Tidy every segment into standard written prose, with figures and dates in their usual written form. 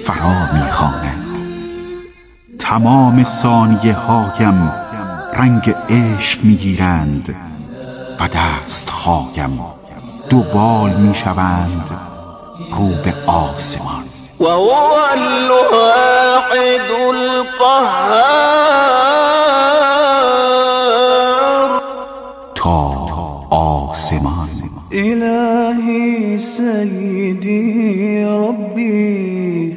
فرا می‌خواند. تمام ثانیه هایم رنگ عشق می‌گیرند و دست‌هایم دوبال می‌شوند رو به آسمان. و هو الواحد القهار. تا آسمان. إلهي سيدي ربي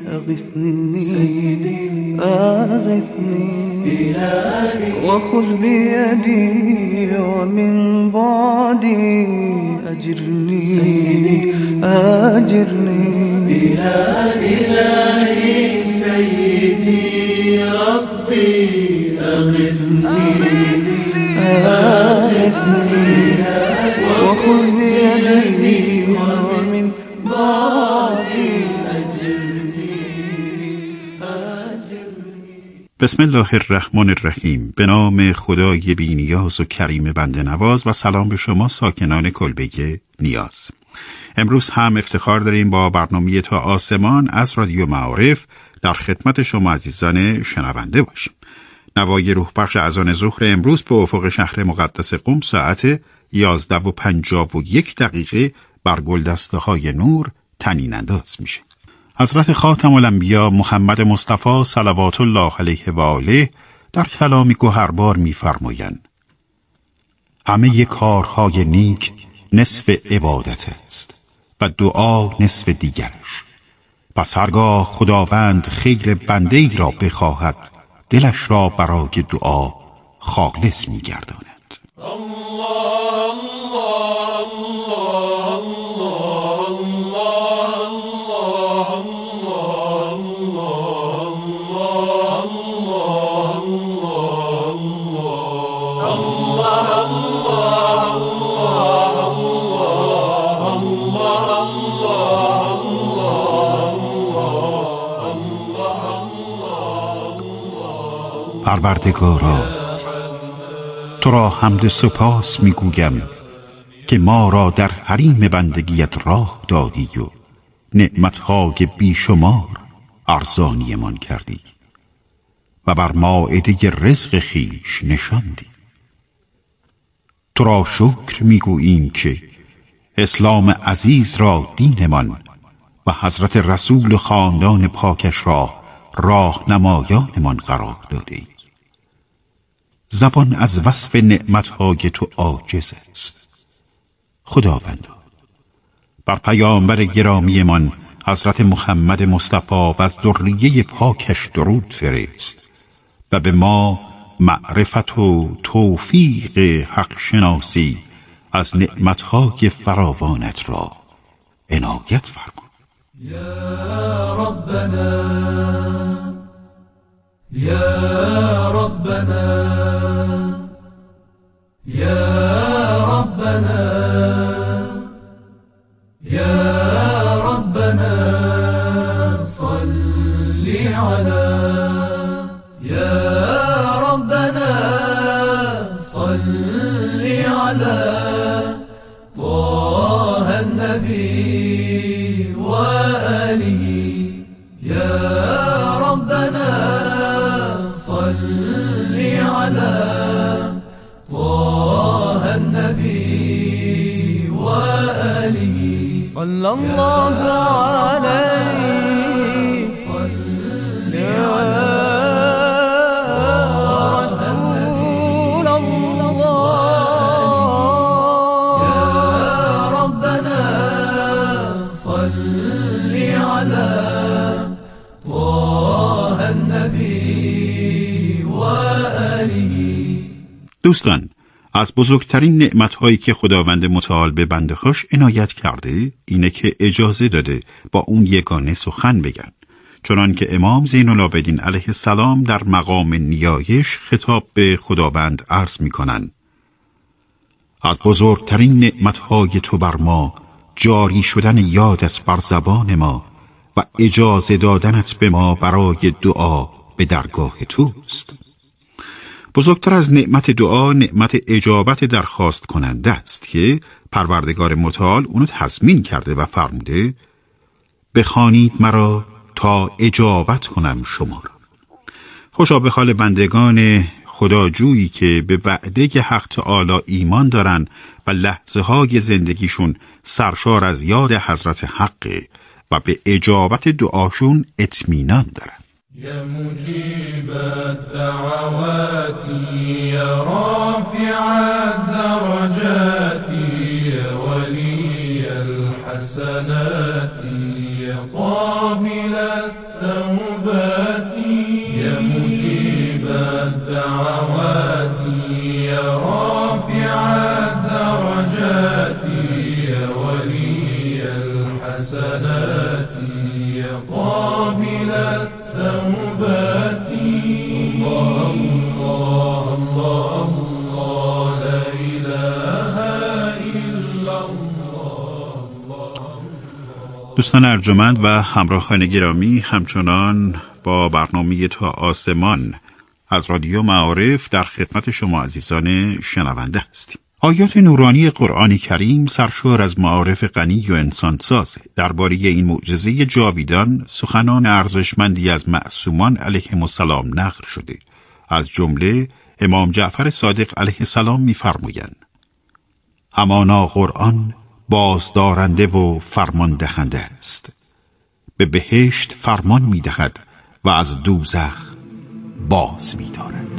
أغثني أغثني وخذ بيدي ومن بعدي أجرني أجرني. إلهي سيدي ربي أغثني أغثني وخذ بيدي ومن بعدي أجرني. بسم الله الرحمن الرحیم. به نام خدای بی‌نیاز و کریم بنده نواز و سلام به شما ساکنان کلبه نیاز. امروز هم افتخار داریم با برنامه تا آسمان از رادیو معارف در خدمت شما عزیزان شنونده باشیم. نوای روح بخش اذان ظهر امروز به افق شهر مقدس قم ساعت 11:51 بر گلدسته‌های نور طنین انداز میشه. حضرت خاتم الانبیا محمد مصطفی صلوات الله علیه و آله در کلام گوهربار می‌فرمایند: همه کارهای نیک نصف عبادت است و دعا نصف دیگرش. پس هرگاه خداوند خیر بنده ای را بخواهد دلش را برای دعا خالص می‌گرداند. پروردگارا، تو را حمد سپاس میگویم که ما را در حریم بندگیت راه دادی و نعمتهای بیشمار ارزانیمان کردی و بر مائده رزق خویش نشاندی. تو را شکر میگوییم که اسلام عزیز را دینمان و حضرت رسول خاندان پاکش را راهنمایانمان قرار داده ای. زبان از وصف نعمتهای تو عاجز است. خداوندا، بر پیامبر گرامیمان حضرت محمد مصطفی و از ذریه پاکش درود فرست و به ما معرفت و توفیق حق شناسی از نعمتهای فراوانت را عنایت فرما. یا ربنا یا ربنا یا ربنا یا ربنا صل على یا ربنا صل على طه النبي وآله يا ربنا صل على طه النبي وآله صلى الله عليه صل يا رسول الله يا ربنا صل على طه النبي وآله. دوستان، از بزرگترین نعمت‌هایی که خداوند متعال به بنده‌هاش عنایت کرده اینه که اجازه داده با اون یگانه سخن بگن، چنان که امام زین العابدین علیه السلام در مقام نیایش خطاب به خداوند عرض می‌کنند: از بزرگترین نعمت‌های تو بر ما جاری شدن یادت بر زبان ما و اجازه دادنت به ما برای دعا به درگاه توست. بزرگتر از نعمت دعا نعمت اجابت درخواست کننده است که پروردگار متعال اونو تضمین کرده و فرموده: بخوانید مرا تا اجابت کنم شما را. خوشا به حال بندگان خداجویی که به وعده حق تعالی ایمان دارن و لحظه های زندگیشون سرشار از یاد حضرت حق و به اجابت دعاشون اطمینان دارن. یا مجیب الدعوات یا رافع الدرجات یا ولی الحسنات یا قابل التوبات یا مجیب الدعوات یا رافع الدرجات یا ولی الحسنات یا قابل التوبات الله الله الله لا اله الا الله. دوستان ارجمند و همراهان گرامی، همچنان با برنامه تا آسمان از رادیو معارف در خدمت شما عزیزان شنونده هستیم. آیات نورانی قرآن کریم سرشار از معارف غنی و انسانساز. درباره این معجزه جاویدان سخنان ارزشمندی از معصومان علیهم السلام نقل شده. از جمله امام جعفر صادق علیه السلام می‌فرمایند: همانا قرآن بازدارنده و فرمان دهنده است، به بهشت فرمان می‌دهد و از دوزخ باز می‌دارد.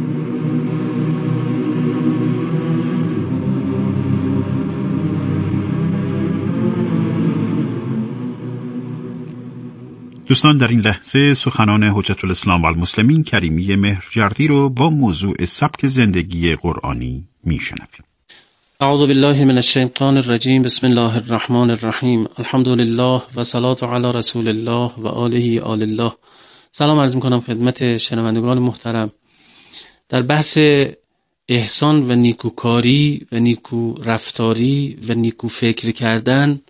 دوستان، در این لحظه سخنان حجت الاسلام و المسلمین کریمی مهرجردی رو با موضوع سبک زندگی قرآنی میشنویم. اعوذ بالله من الشیطان الرجیم. بسم الله الرحمن الرحیم. الحمد لله و صلات علی رسول الله و آله آل الله. سلام عرض میکنم خدمت شنوندگان محترم. در بحث احسان و نیکوکاری و نیکو رفتاری و نیکو فکر کردن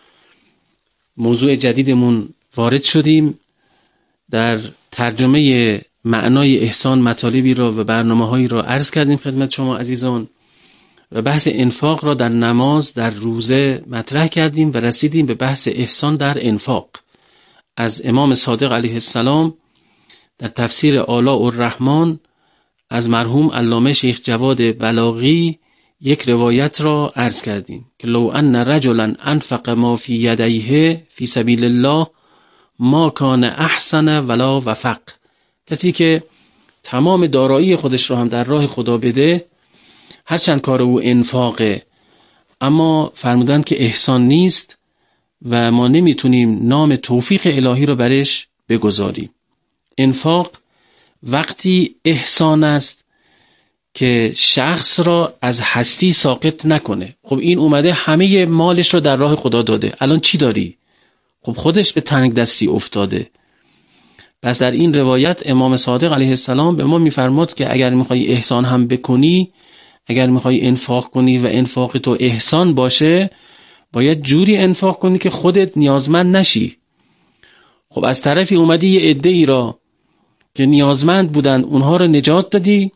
موضوع جدیدمون وارد شدیم. در ترجمه معنای احسان مطالبی را و برنامه‌هایی را عرض کردیم خدمت شما عزیزان و بحث انفاق را در نماز در روزه مطرح کردیم و رسیدیم به بحث احسان در انفاق. از امام صادق علیه السلام در تفسیر آلاء الرحمن از مرحوم علامه شیخ جواد بلاغی یک روایت را عرض کردیم که لو ان رجلا انفق ما فی یدیه فی سبیل الله ما کان احسن ولا وفق. کسی که تمام دارایی خودش را هم در راه خدا بده، هرچند کار او انفاقه، اما فرمودند که احسان نیست و ما نمیتونیم نام توفیق الهی را برش بگذاریم. انفاق وقتی احسان است که شخص را از هستی ساقط نکنه. خب این اومده همه مالش را در راه خدا داده، الان چی داری؟ خب خودش به تنگ دستی افتاده. پس در این روایت امام صادق علیه السلام به ما میفرماد که اگر میخوای احسان هم بکنی، اگر میخوای انفاق کنی و انفاق تو احسان باشه، باید جوری انفاق کنی که خودت نیازمند نشی. خب از طرفی اومدی یه عده‌ای را که نیازمند بودن اونها رو نجات دادی،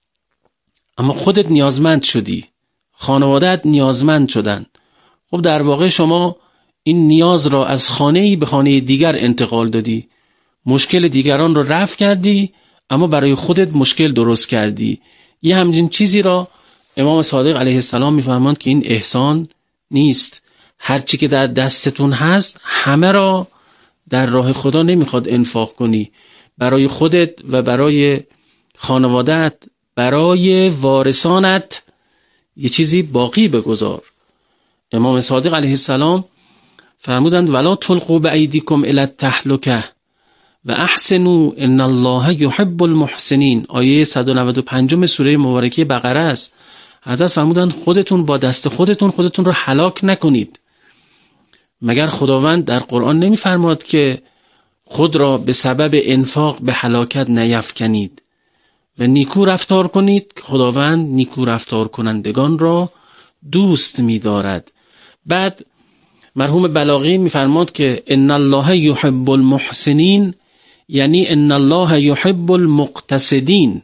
اما خودت نیازمند شدی، خانواده‌ات نیازمند شدن. خب در واقع شما این نیاز را از خانه‌ای به خانه دیگر انتقال دادی، مشکل دیگران را رفع کردی، اما برای خودت مشکل درست کردی. یه همچین چیزی را امام صادق علیه السلام می‌فرماند که این احسان نیست. هر چی که در دستتون هست همه را در راه خدا نمیخواد انفاق کنی، برای خودت و برای خانواده‌ات، برای وارثانت یه چیزی باقی بگذار. امام صادق علیه السلام فرمودند ولا تلقوا بأیدیکم الی التهلکه و احسنوا ان الله یحب المحسنین. آیه 195 سوره مبارکه بقره است. حضرت فرمودند خودتون با دست خودتون رو هلاک نکنید. مگر خداوند در قرآن نمی‌فرماد که خود را به سبب انفاق به هلاکت نیفکنید و نیکو رفتار کنید که خداوند نیکو رفتار کنندگان را دوست می‌دارد. بعد مرحوم بلاغی می‌فرماد که ان الله یحب المحسنین، یعنی ان الله یحب المقتصدین.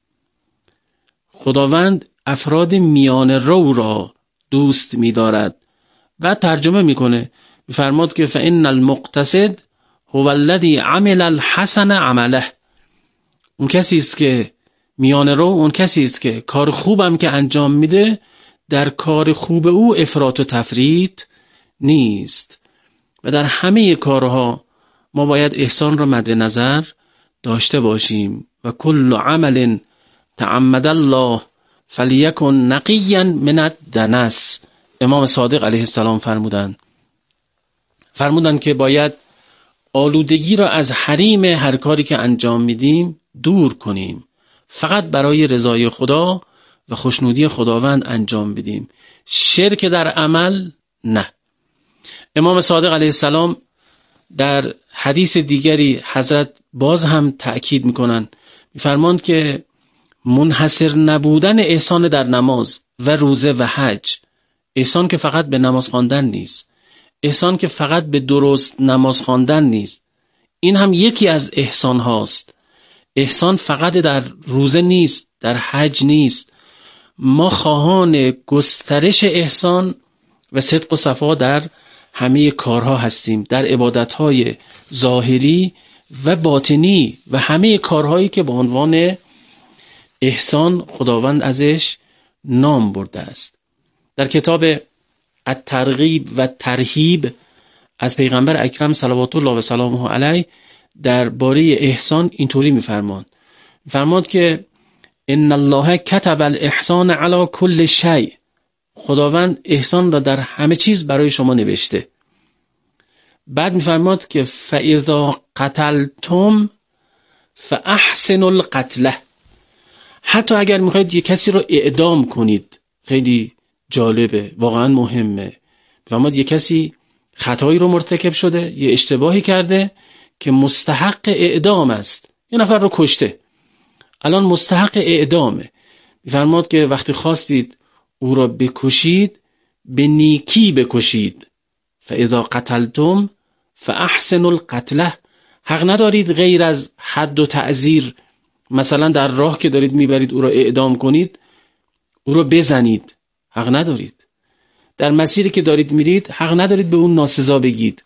خداوند افراد میان رو را دوست می‌دارد. و ترجمه می‌کنه، می‌فرماد که فإن المقتصد هو الذی عمل الحسن عمله. اون کسی است که میانه رو، اون کسی است که کار خوبم که انجام میده در کار خوب او افراط و تفریط نیست. و در همه کارها ما باید احسان را مد نظر داشته باشیم. و کل عمل تعمد الله فلیکن نقیا من الدنس. امام صادق علیه السلام فرمودند که باید آلودگی را از حریم هر کاری که انجام میدیم دور کنیم، فقط برای رضای خدا و خوشنودی خداوند انجام بدیم. شرک در عمل نه. امام صادق علیه السلام در حدیث دیگری حضرت باز هم تأکید میکنن، میفرماند که منحصر نبودن احسان در نماز و روزه و حج، احسان که فقط به نماز خواندن نیست، احسان که فقط به درست نماز خواندن نیست، این هم یکی از احسان هاست. احسان فقط در روزه نیست، در حج نیست. ما خواهان گسترش احسان و صدق و صفا در همه کارها هستیم، در عبادتهای ظاهری و باطنی و همه کارهایی که به عنوان احسان خداوند ازش نام برده است. در کتاب الترغیب و ترهیب از پیغمبر اکرم صلوات الله و سلامه علیه درباره احسان اینطوری میفرماند که ان الله کتب الاحسان علی کل شیء. خداوند احسان را در همه چیز برای شما نوشته. بعد میفرماد که فاذا قتلتم فاحسنوا القتله. حتی اگر میخواید یک کسی رو اعدام کنید، خیلی جالبه، واقعا مهمه. میفرماد یک کسی خطایی رو مرتکب شده، یه اشتباهی کرده که مستحق اعدام است، یه نفر رو کشته، الان مستحق اعدامه. میفرماد که وقتی خواستید او را بکشید به نیکی بکشید. فاذا قتلتم فاحسنوا القتله. حق ندارید غیر از حد و تعزیر، مثلا در راه که دارید میبرید او را اعدام کنید، او را بزنید، حق ندارید. در مسیری که دارید میرید حق ندارید به اون ناسزا بگید،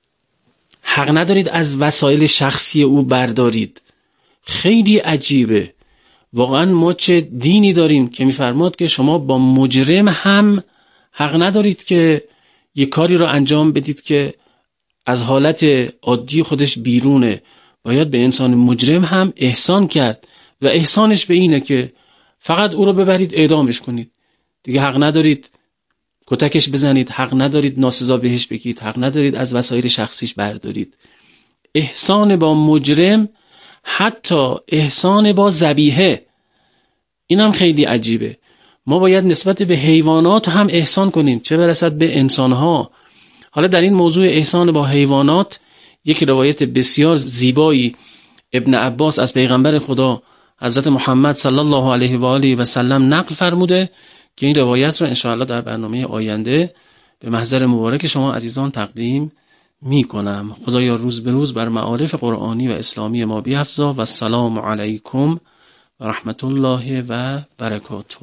حق ندارید از وسایل شخصی او بردارید. خیلی عجیبه واقعا. ما چه دینی داریم که میفرماد که شما با مجرم هم حق ندارید که یک کاری را انجام بدید که از حالت عادی خودش بیرونه. باید به انسان مجرم هم احسان کرد و احسانش به اینه که فقط او رو ببرید اعدامش کنید، دیگه حق ندارید کتکش بزنید، حق ندارید ناسزا بهش بگید، حق ندارید از وسایل شخصیش بردارید. احسان با مجرم، حتی احسان با ذبیحه، این هم خیلی عجیبه. ما باید نسبت به حیوانات هم احسان کنیم، چه برسد به انسانها. حالا در این موضوع احسان با حیوانات یک روایت بسیار زیبایی ابن عباس از پیغمبر خدا حضرت محمد صلی الله علیه و آله و سلم نقل فرموده که این روایت را انشاءالله در برنامه آینده به محضر مبارک شما عزیزان تقدیم می کنم. خدایا روز به روز بر معارف قرآنی و اسلامی ما بیفزا و السلام علیکم و رحمت الله و برکاته.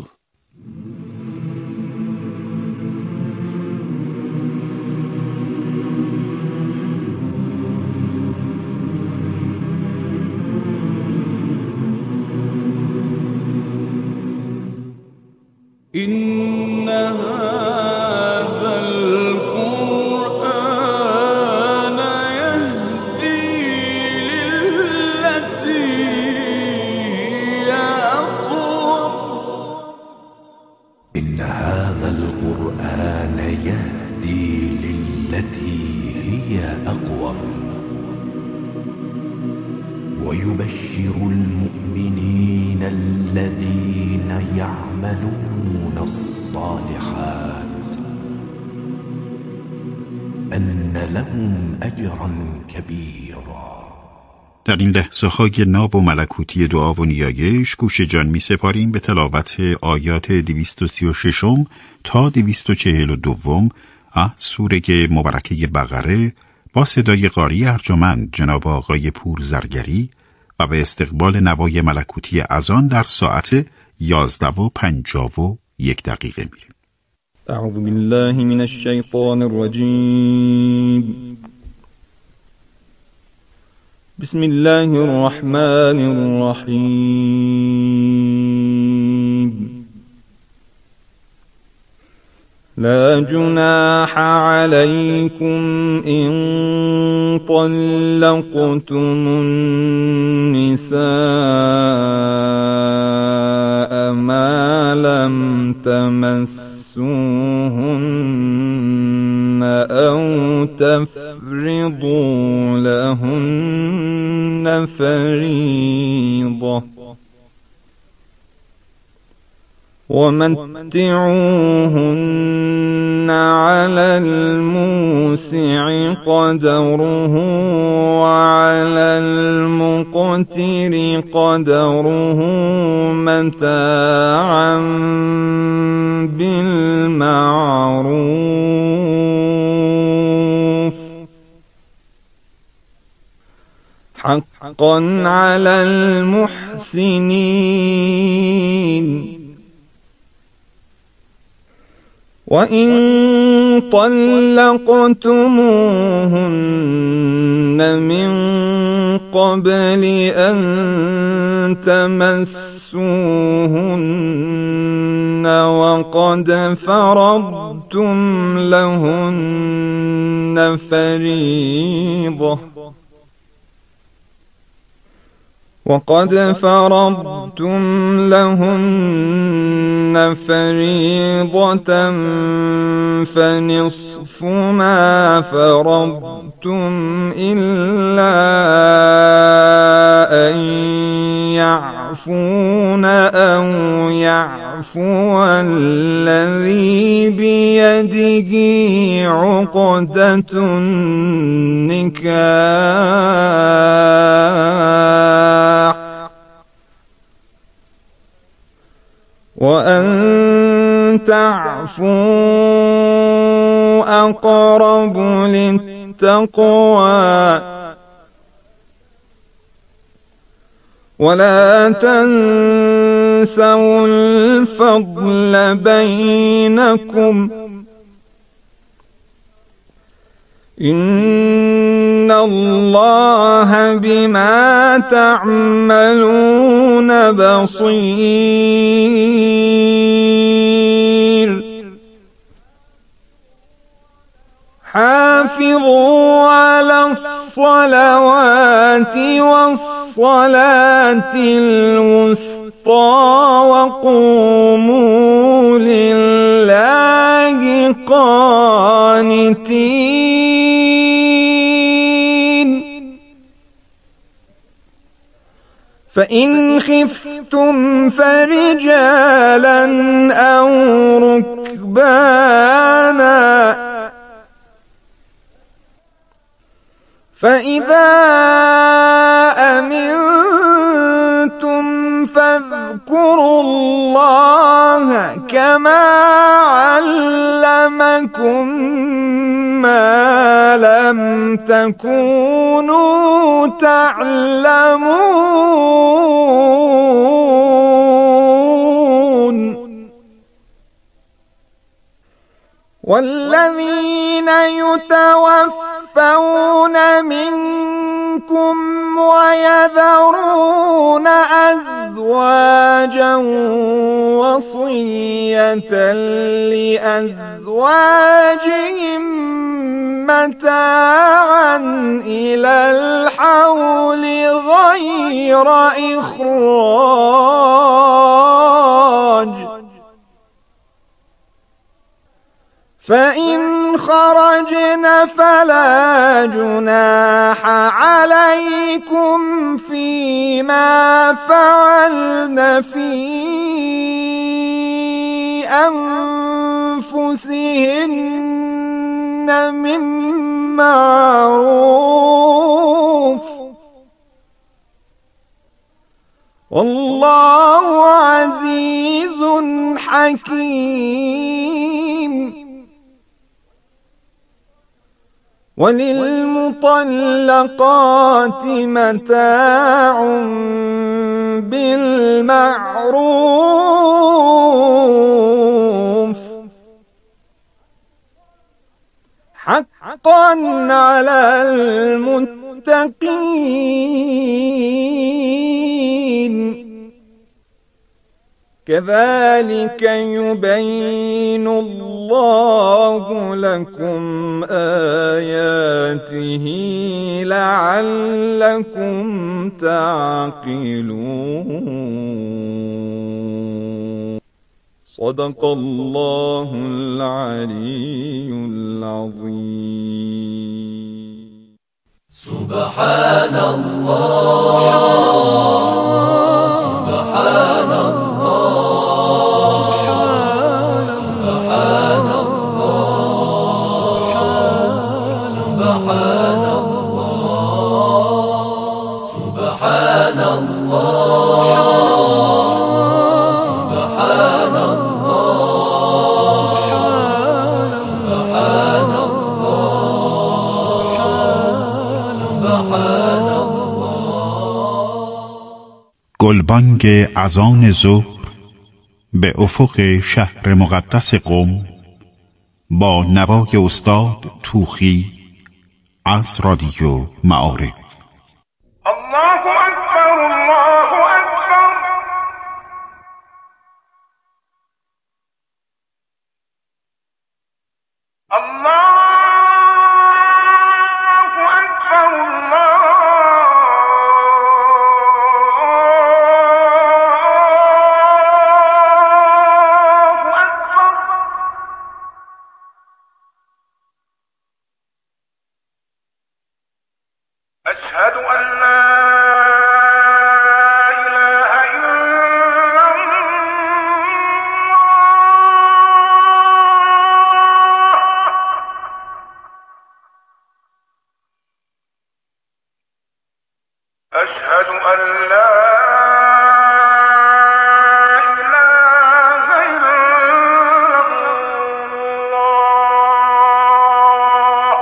إن هذا القرآن يهدي للتي هي أقوم. إن هذا القرآن يهدي للتي هي أقوم ويبشر المؤمنين الذين يعملون الصالحات أن لهم أجرا كبيرا. در این لحظه‌های ناب و ملکوتی دعا و نیایش گوش جان می سپاریم به تلاوت آیات 236 تا 242 از سوره مبارکه بقره با صدای قاری ارجمند جناب آقای پور زرگری و به استقبال نوای ملکوتی اذان در ساعت 11:51 میریم. اعوذ بالله من الشیطان الرجیم. بسم الله الرحمن الرحيم. لا جناح عليكم إن طلقتم النساء ما لم تمسوهن أو تفرضوا لهن فريضة، ومتعوهن على الموسع قدره وعلى المقتر قدره متاعا بالمعروف حقا على المحسنين. وإن طلقتموهن من قبل أن تمسوهن وقد فرضتم لهن فريضة فنصف ما فرضتم إلا أن يعفون أو يعفو الذي بيده عقدة النكاح، وأن تعفوا أقرب للتقوى، ولا تنسوا الفضل بينكم، إن الله بما تعملون بصير. حافظوا على الصلوات والصلاة الوسطى وقوموا لله قانتين. فإن خفتم فرجالا أو ركبانا، فإذا أمنتم فاذكروا الله كما علمكم ما لم تكونوا تعلمون. والذين يتوفون منكم ويذرون أزواجا وصية لأزواجهم متاعا إلى الحول غير إخراج، فإن خرجن فلا جناح عليكم فيما فعلن في أنفسهن من معروف، والله عزيز حكيم. وللمطلقات متاع بالمعروف حقا على المتقين. للمتقين كذلك يبين الله لكم آياته لعلكم تعقلون. صدق الله العلي العظيم. سبحان الله سبحان الله سبحان الله سبحان الله سبحان الله سبحان الله سبحان گلبانگ اذان ظهر به افق شهر مقدس قم با نوای استاد توخی از رادیو معارف. الله أكبر الله أكبر الله أكبر الله أكبر. أشهد أن لا إله إلا الله. أشهد أن لا إله إلا الله.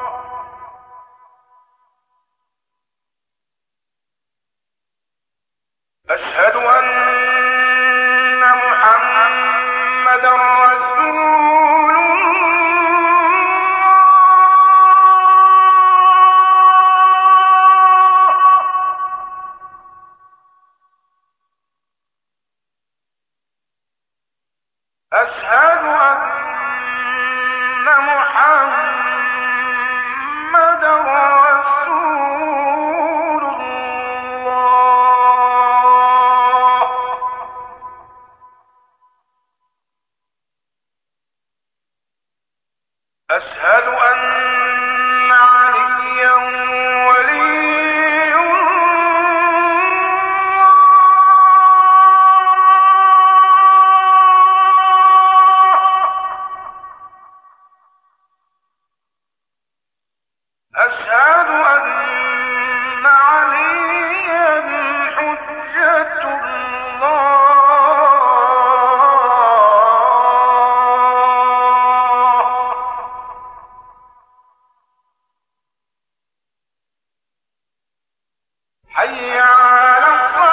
أشهد أن محمدا رسول الله. أشهد أن محمدا رسول الله. أشهد أن عليا ولي الله. أشهد أن عليا حجة الله. حي على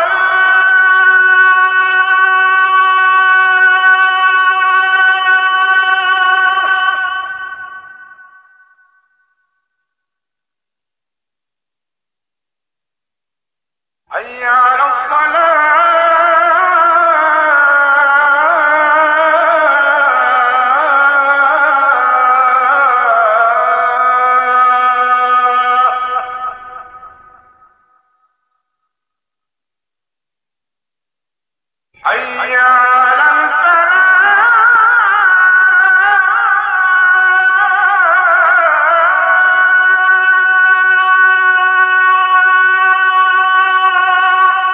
الصلاة. حي على الصلاة. حي على الفلاح.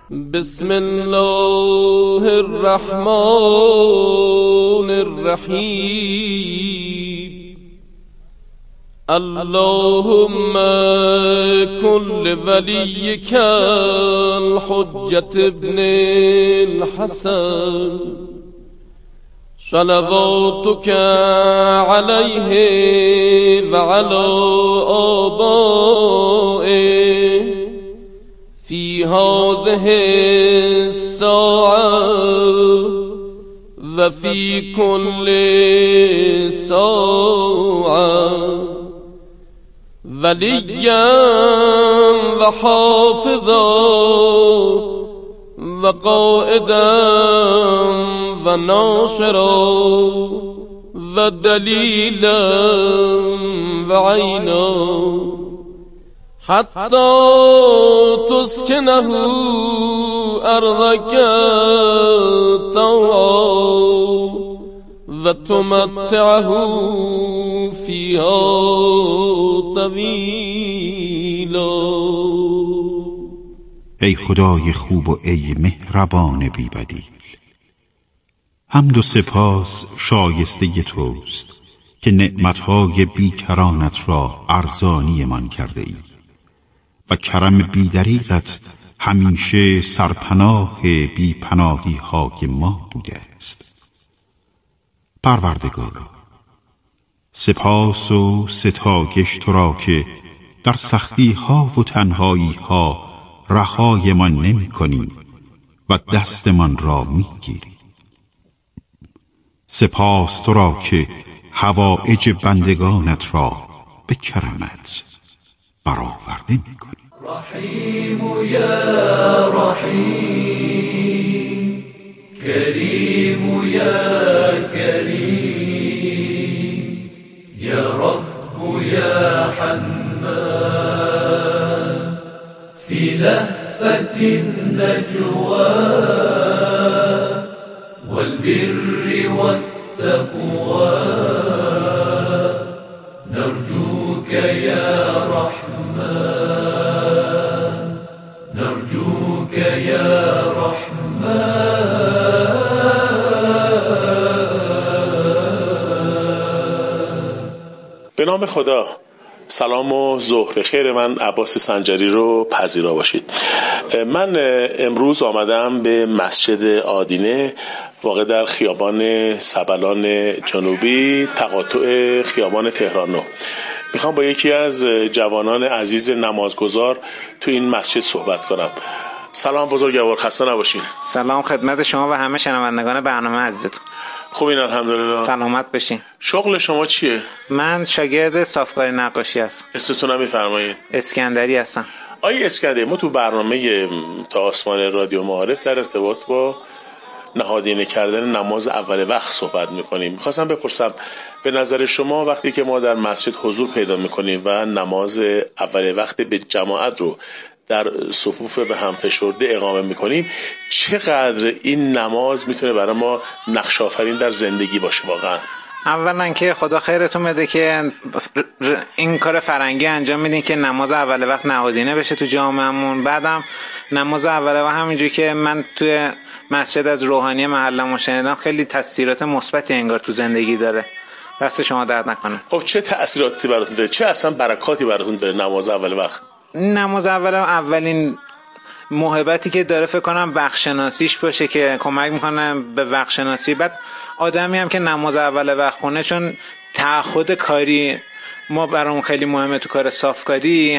بسم الله الرحمن الرحیم. اللهم کن لولیک الحجة ابن الحسن صلواتك عليه وعلى آبائه في هذه الساعة وفي كل ساعة وليا وحافظا وقائدا وناصرا ودليلا وعينا حتى تسكنه أرضك طوعا وتمتعه فيها طويلا. ای خدای خوب و ای مهربان بی‌بدیل، حمد و سپاس شایسته توست که نعمتهای بیکرانت را ارزانی من کرده ای و کرم بیدریغت همیشه سرپناه بیپناهی های ما بوده است. پروردگارا، سپاس و ستایش تو را که در سختی ها و تنهایی ها رهای من نمی کنی و دست من را می گیری. سپاس تو را که حوائج بندگانت را به کرمت برآورده می کنی. رحیم یا رحیم، کریم یا کریم، یا رب یا حنان، فی لهفة النجوى والبر والتقوى نرجوك يا رحمن، نرجوك يا رحمن. به نام خدا. سلام و ظهر بخیر. من عباس سنجری رو پذیرا باشید. من امروز آمدم به مسجد آدینه واقع در خیابان سبلان جنوبی، تقاطع خیابان تهران نو. میخوام با یکی از جوانان عزیز نمازگزار تو این مسجد صحبت کنم. سلام بزرگوار، خسته نباشین. سلام خدمت شما و همه شنوندگان برنامه عزیزتون. خوبین؟ الحمدلله. سلامت باشین. شغل شما چیه؟ من شاگرد صافکاری نقاشی هستم. اسمتون میفرمایید؟ اسکندری هستم. آقای اسکندری، ما تو برنامه تا آسمان رادیو معارف در ارتباط با نهادینه کردن نماز اول وقت صحبت میکنیم. میخواستم بپرسم به نظر شما وقتی که ما در مسجد حضور پیدا میکنیم و نماز اول وقت به جماعت رو در صفوف به هم فشرده اقامه میکنیم، چقدر این نماز میتونه برای ما نقش آفرین در زندگی باشه واقعا؟ اولا که خدا خیرتون بده که این کار فرنگی انجام میدین که نماز اول وقت نهادینه بشه تو جامعهمون. بعدم نماز اول وقت همینجوری که من توی مسجد از روحانی محلمون شنیدم خیلی تاثیرات مثبتی انگار تو زندگی داره. دست شما درد نکنه. خب چه تأثیراتی براتون داره؟ چه اصلا برکاتی براتون داره نماز اول وقت؟ نماز اولین محبتی که داره فکر کنم وقت‌شناسیش باشه که کمک میکنه به وقت‌شناسی. بعد آدمی هم که نماز اول وقت خونه، چون تعهد کاری ما برامون خیلی مهمه تو کار صافکاری،